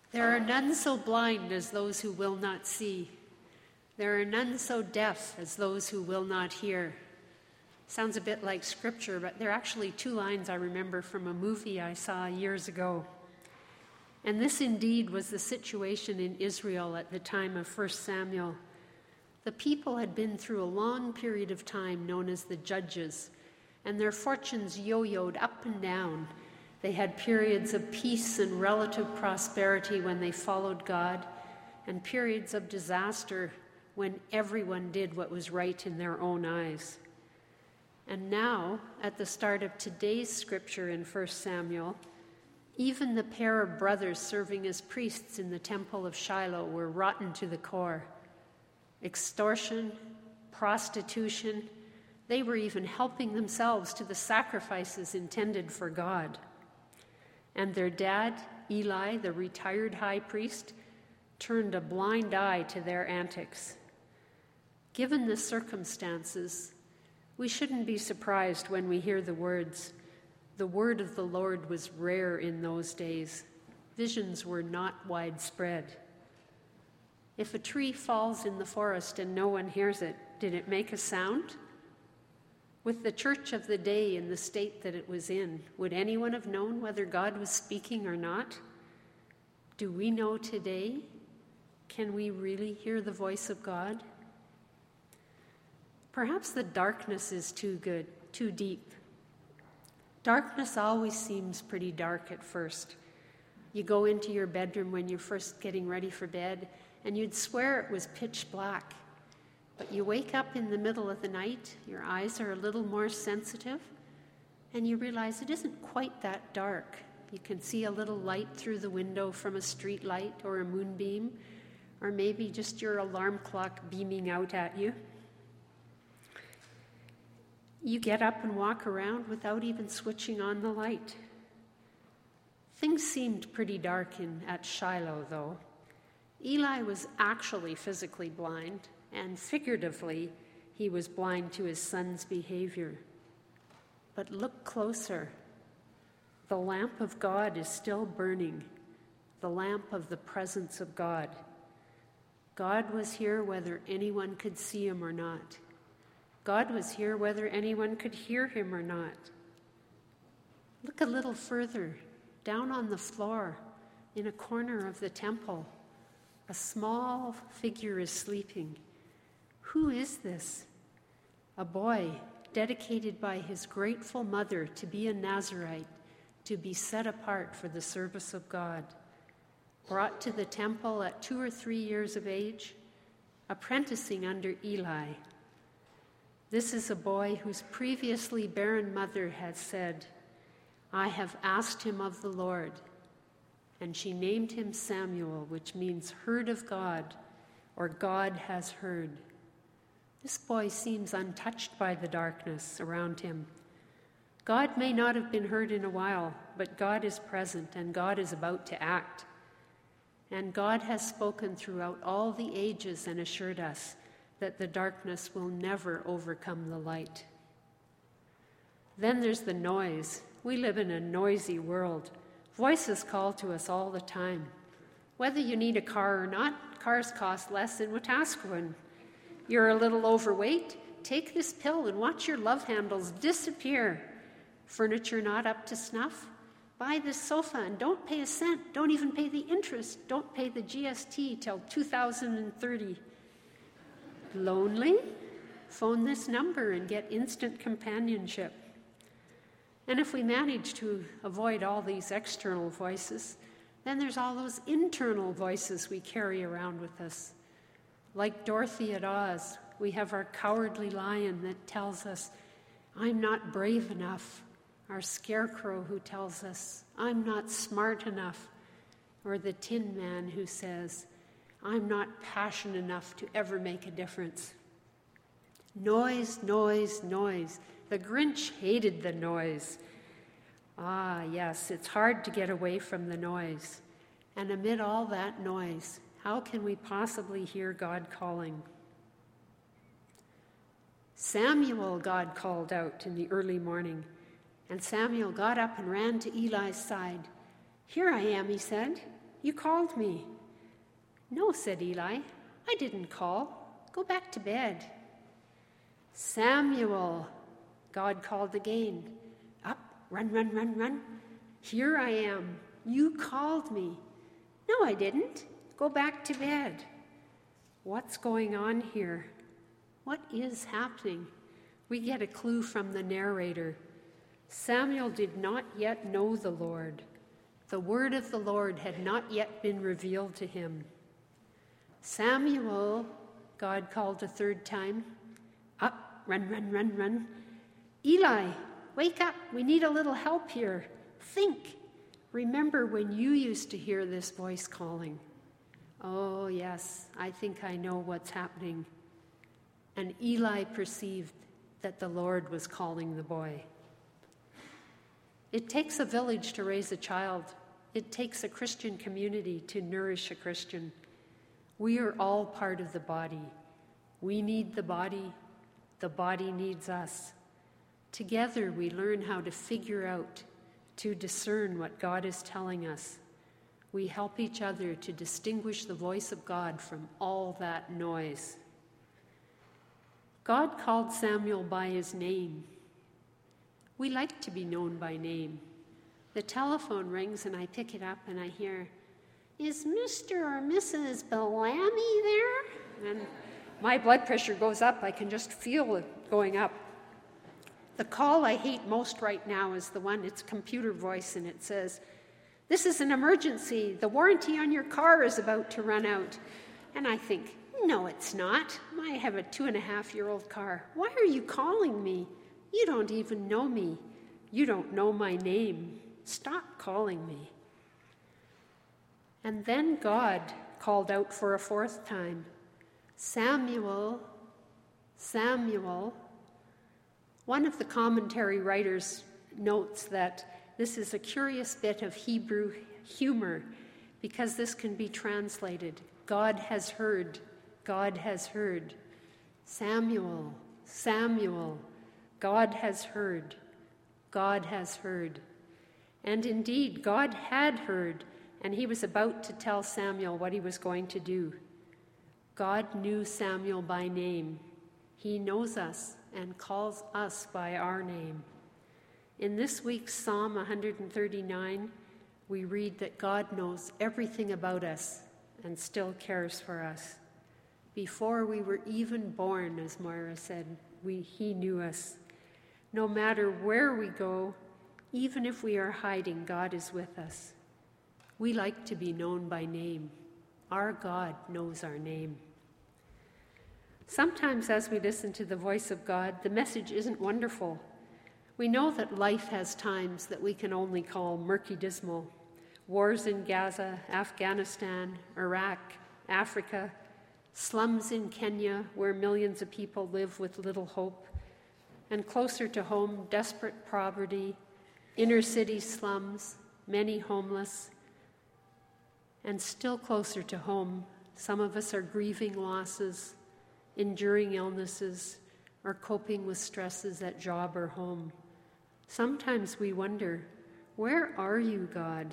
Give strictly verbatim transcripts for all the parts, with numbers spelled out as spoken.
There are none so blind as those who will not see. There are none so deaf as those who will not hear. Sounds a bit like scripture, but they're actually two lines I remember from a movie I saw years ago. And this indeed was the situation in Israel at the time of First Samuel. The people had been through a long period of time known as the Judges, and their fortunes yo-yoed up and down. They had periods of peace and relative prosperity when they followed God, and periods of disaster when everyone did what was right in their own eyes. And now, at the start of today's scripture in First Samuel, even the pair of brothers serving as priests in the temple of Shiloh were rotten to the core. Extortion, prostitution, they were even helping themselves to the sacrifices intended for God. And their dad, Eli, the retired high priest, turned a blind eye to their antics. Given the circumstances, we shouldn't be surprised when we hear the words, "The word of the Lord was rare in those days. Visions were not widespread." If a tree falls in the forest and no one hears it, did it make a sound? With the church of the day in the state that it was in, would anyone have known whether God was speaking or not? Do we know today? Can we really hear the voice of God? Perhaps the darkness is too good, too deep. Darkness always seems pretty dark at first. You go into your bedroom when you're first getting ready for bed, and you'd swear it was pitch black. But you wake up in the middle of the night, your eyes are a little more sensitive, and you realize it isn't quite that dark. You can see a little light through the window from a street light or a moonbeam, or maybe just your alarm clock beaming out at you. You get up and walk around without even switching on the light. Things seemed pretty dark in at Shiloh, though. Eli was actually physically blind, and figuratively, he was blind to his son's behavior. But look closer. The lamp of God is still burning, the lamp of the presence of God. God was here whether anyone could see him or not. God was here whether anyone could hear him or not. Look a little further, down on the floor, in a corner of the temple. A small figure is sleeping. Who is this? A boy dedicated by his grateful mother to be a Nazirite, to be set apart for the service of God. Brought to the temple at two or three years of age, apprenticing under Eli. This is a boy whose previously barren mother had said, "I have asked him of the Lord." And she named him Samuel, which means heard of God, or God has heard. This boy seems untouched by the darkness around him. God may not have been heard in a while, but God is present and God is about to act. And God has spoken throughout all the ages and assured us that the darkness will never overcome the light. Then there's the noise. We live in a noisy world. Voices call to us all the time. Whether you need a car or not, cars cost less in Wetaskiwin. You're a little overweight? Take this pill and watch your love handles disappear. Furniture not up to snuff? Buy this sofa and don't pay a cent. Don't even pay the interest. Don't pay the G S T till two thousand thirty. Lonely? Phone this number and get instant companionship. And if we manage to avoid all these external voices, then there's all those internal voices we carry around with us. Like Dorothy at Oz, we have our cowardly lion that tells us, "I'm not brave enough." Our scarecrow who tells us, "I'm not smart enough." Or the Tin Man who says, "I'm not passionate enough to ever make a difference." Noise, noise, noise. The Grinch hated the noise. Ah, yes, it's hard to get away from the noise. And amid all that noise, how can we possibly hear God calling? Samuel, God called out in the early morning, and Samuel got up and ran to Eli's side. "Here I am," he said. You called me." "No," said Eli, "I didn't call. Go back to bed." "Samuel," God called again. "Up, run, run, run, run. Here I am. You called me." "No, I didn't. Go back to bed." What's going on here? What is happening? We get a clue from the narrator. Samuel did not yet know the Lord. The word of the Lord had not yet been revealed to him. "Samuel," God called a third time. "Up, run, run, run, run. Eli, wake up. We need a little help here. Think. Remember when you used to hear this voice calling." "Oh, yes, I think I know what's happening." And Eli perceived that the Lord was calling the boy. It takes a village to raise a child. It takes a Christian community to nourish a Christian. We are all part of the body. We need the body. The body needs us. Together we learn how to figure out, to discern what God is telling us. We help each other to distinguish the voice of God from all that noise. God called Samuel by his name. We like to be known by name. The telephone rings and I pick it up and I hear, "Is Mister or Missus Bellamy there?" And my blood pressure goes up. I can just feel it going up. The call I hate most right now is the one, it's computer voice, and it says, "This is an emergency. The warranty on your car is about to run out." And I think, no, it's not. I have a two and a half year old car. Why are you calling me? You don't even know me. You don't know my name. Stop calling me. And then God called out for a fourth time, "Samuel, Samuel." One of the commentary writers notes that this is a curious bit of Hebrew humor because this can be translated, "God has heard, God has heard. Samuel, Samuel, God has heard, God has heard." And indeed, God had heard, and he was about to tell Samuel what he was going to do. God knew Samuel by name. He knows us and calls us by our name. In this week's Psalm one thirty-nine, we read that God knows everything about us and still cares for us. Before we were even born, as Moira said, we, he knew us. No matter where we go, even if we are hiding, God is with us. We like to be known by name. Our God knows our name. Sometimes as we listen to the voice of God, the message isn't wonderful. We know that life has times that we can only call murky dismal. Wars in Gaza, Afghanistan, Iraq, Africa, slums in Kenya where millions of people live with little hope, and closer to home, desperate poverty, inner city slums, many homeless, and still closer to home, some of us are grieving losses, enduring illnesses, or coping with stresses at job or home. Sometimes we wonder, where are you, God?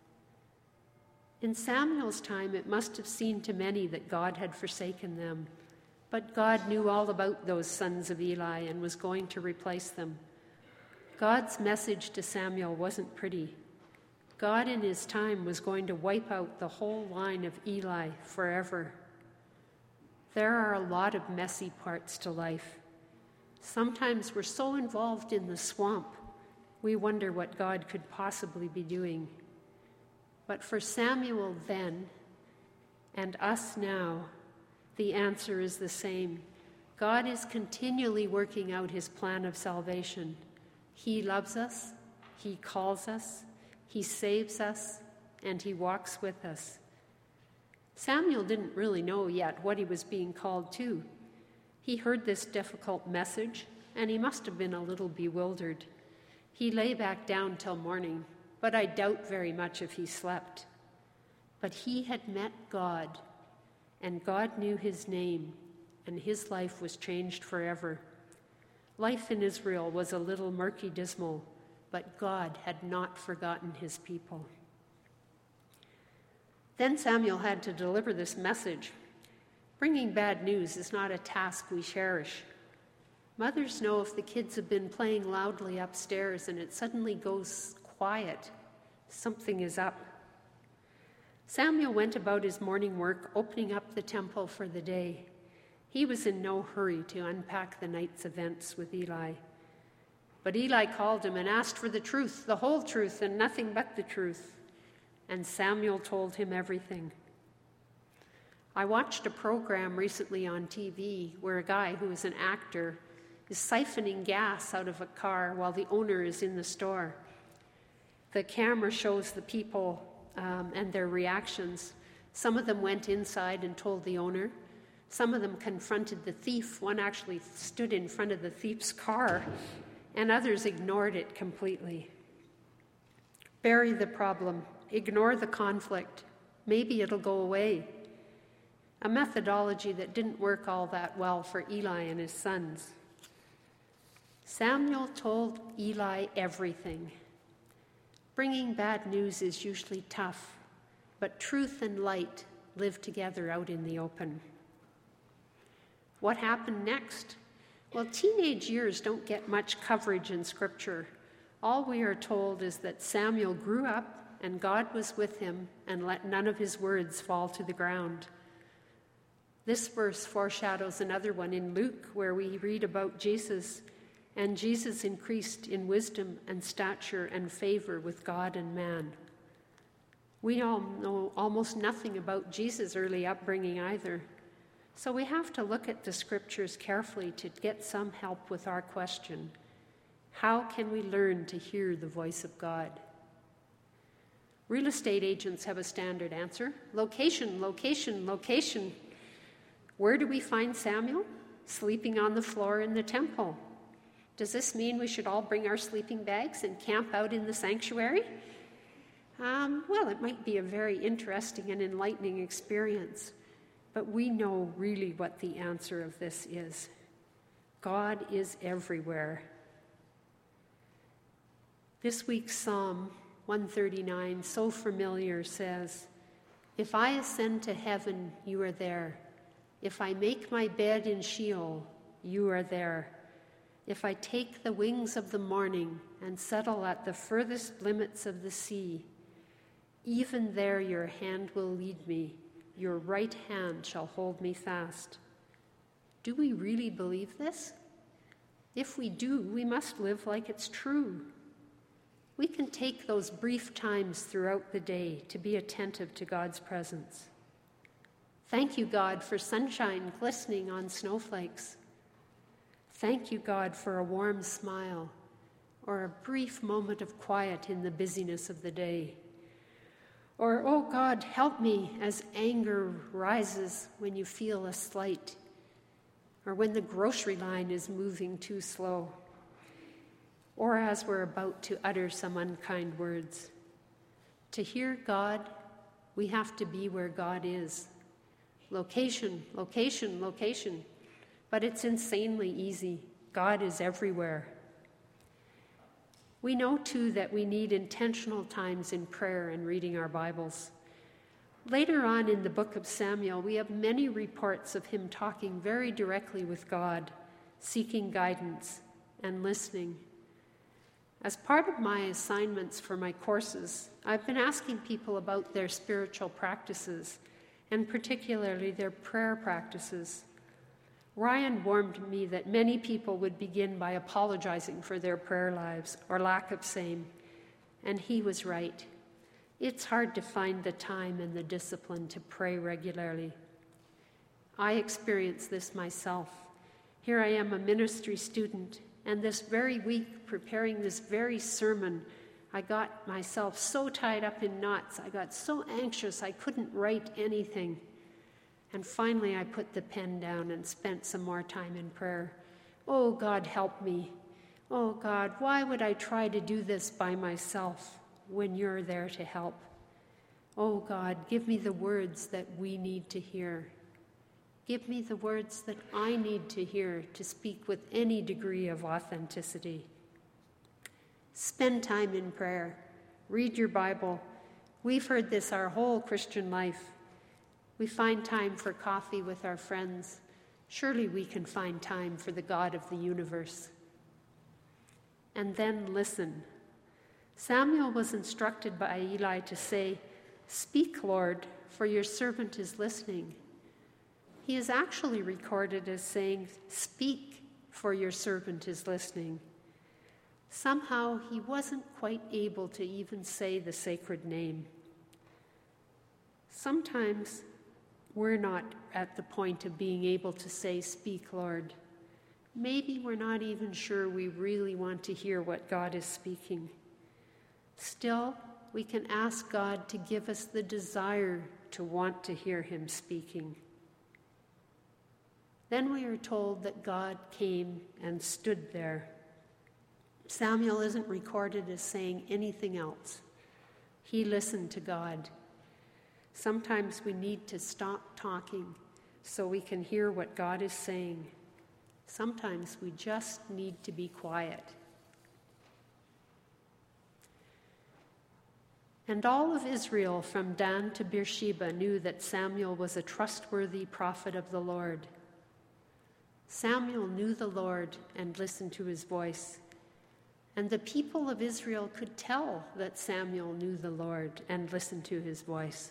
In Samuel's time, it must have seemed to many that God had forsaken them, but God knew all about those sons of Eli and was going to replace them. God's message to Samuel wasn't pretty. God in his time was going to wipe out the whole line of Eli forever. There are a lot of messy parts to life. Sometimes we're so involved in the swamp, we wonder what God could possibly be doing. But for Samuel then, and us now, the answer is the same. God is continually working out his plan of salvation. He loves us, he calls us, he saves us, and he walks with us. Samuel didn't really know yet what he was being called to. He heard this difficult message, and he must have been a little bewildered. He lay back down till morning, but I doubt very much if he slept. But he had met God, and God knew his name, and his life was changed forever. Life in Israel was a little murky dismal, but God had not forgotten his people. Then Samuel had to deliver this message. Bringing bad news is not a task we cherish. Mothers know if the kids have been playing loudly upstairs and it suddenly goes quiet, something is up. Samuel went about his morning work, opening up the temple for the day. He was in no hurry to unpack the night's events with Eli. But Eli called him and asked for the truth, the whole truth, and nothing but the truth. And Samuel told him everything. I watched a program recently on T V where a guy who is an actor is siphoning gas out of a car while the owner is in the store. The camera shows the people um, and their reactions. Some of them went inside and told the owner. Some of them confronted the thief. One actually stood in front of the thief's car, and others ignored it completely. Bury the problem. Ignore the conflict. Maybe it'll go away. A methodology that didn't work all that well for Eli and his sons. Samuel told Eli everything. Bringing bad news is usually tough, but truth and light live together out in the open. What happened next? Well, teenage years don't get much coverage in Scripture. All we are told is that Samuel grew up and God was with him and let none of his words fall to the ground. This verse foreshadows another one in Luke where we read about Jesus, and Jesus increased in wisdom and stature and favor with God and man. We all know almost nothing about Jesus' early upbringing either. So we have to look at the Scriptures carefully to get some help with our question. How can we learn to hear the voice of God? Real estate agents have a standard answer. Location, location, location. Where do we find Samuel? Sleeping on the floor in the temple. Does this mean we should all bring our sleeping bags and camp out in the sanctuary? Um, well, it might be a very interesting and enlightening experience, but we know really what the answer of this is. God is everywhere. This week's Psalm one thirty-nine, so familiar, says, "If I ascend to heaven, you are there. If I make my bed in Sheol, you are there. If I take the wings of the morning and settle at the furthest limits of the sea, even there your hand will lead me, your right hand shall hold me fast." Do we really believe this? If we do, we must live like it's true. We can take those brief times throughout the day to be attentive to God's presence. Thank you, God, for sunshine glistening on snowflakes. Thank you, God, for a warm smile or a brief moment of quiet in the busyness of the day. Or, oh God, help me as anger rises when you feel a slight, or when the grocery line is moving too slow, or as we're about to utter some unkind words. To hear God, we have to be where God is. Location, location, location. But it's insanely easy. God is everywhere. We know, too, that we need intentional times in prayer and reading our Bibles. Later on in the book of Samuel, we have many reports of him talking very directly with God, seeking guidance and listening. As part of my assignments for my courses, I've been asking people about their spiritual practices, and particularly their prayer practices. Ryan warned me that many people would begin by apologizing for their prayer lives or lack of same, and he was right. It's hard to find the time and the discipline to pray regularly. I experienced this myself. Here I am, a ministry student, and this very week, preparing this very sermon, I got myself so tied up in knots. I got so anxious I couldn't write anything. And finally, I put the pen down and spent some more time in prayer. Oh, God, help me. Oh, God, why would I try to do this by myself when you're there to help? Oh, God, give me the words that we need to hear. Give me the words that I need to hear to speak with any degree of authenticity. Spend time in prayer. Read your Bible. We've heard this our whole Christian life. We find time for coffee with our friends. Surely we can find time for the God of the universe. And then listen. Samuel was instructed by Eli to say, "Speak, Lord, for your servant is listening." He is actually recorded as saying, "Speak, for your servant is listening." Somehow he wasn't quite able to even say the sacred name. Sometimes we're not at the point of being able to say, "Speak, Lord." Maybe we're not even sure we really want to hear what God is speaking. Still, we can ask God to give us the desire to want to hear him speaking. Then we are told that God came and stood there. Samuel isn't recorded as saying anything else. He listened to God. Sometimes we need to stop talking so we can hear what God is saying. Sometimes we just need to be quiet. And all of Israel from Dan to Beersheba knew that Samuel was a trustworthy prophet of the Lord. Samuel knew the Lord and listened to his voice. And the people of Israel could tell that Samuel knew the Lord and listened to his voice.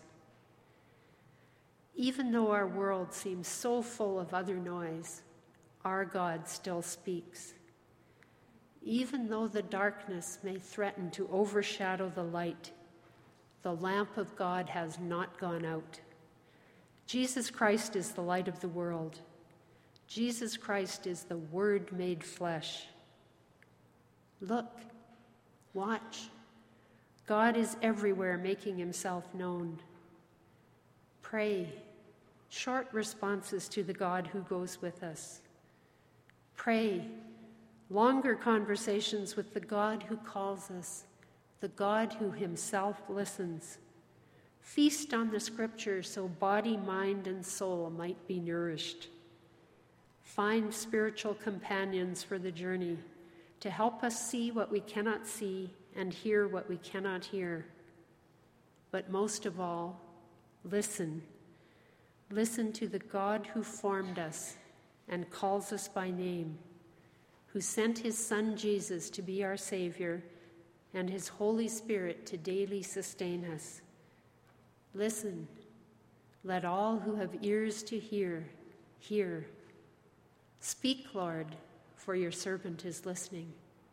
Even though our world seems so full of other noise, our God still speaks. Even though the darkness may threaten to overshadow the light, the lamp of God has not gone out. Jesus Christ is the light of the world. Jesus Christ is the Word made flesh. Look, watch. God is everywhere making himself known. Pray. Short responses to the God who goes with us. Pray. Longer conversations with the God who calls us, the God who himself listens. Feast on the scriptures so body, mind, and soul might be nourished. Find spiritual companions for the journey to help us see what we cannot see and hear what we cannot hear. But most of all, listen. Listen to the God who formed us and calls us by name, who sent his Son Jesus to be our Savior and his Holy Spirit to daily sustain us. Listen. Let all who have ears to hear, hear. Speak, Lord, for your servant is listening.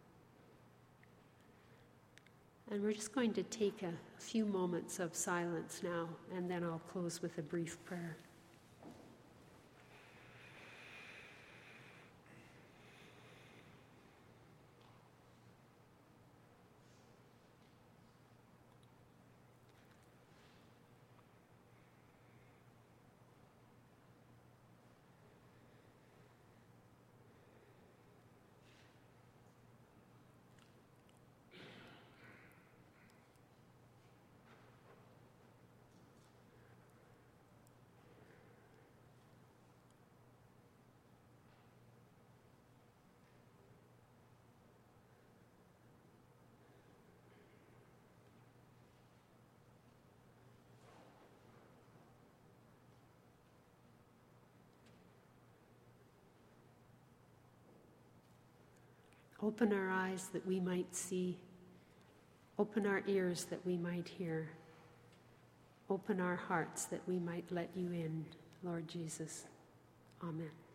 And we're just going to take a few moments of silence now, and then I'll close with a brief prayer. Open our eyes that we might see. Open our ears that we might hear. Open our hearts that we might let you in, Lord Jesus. Amen.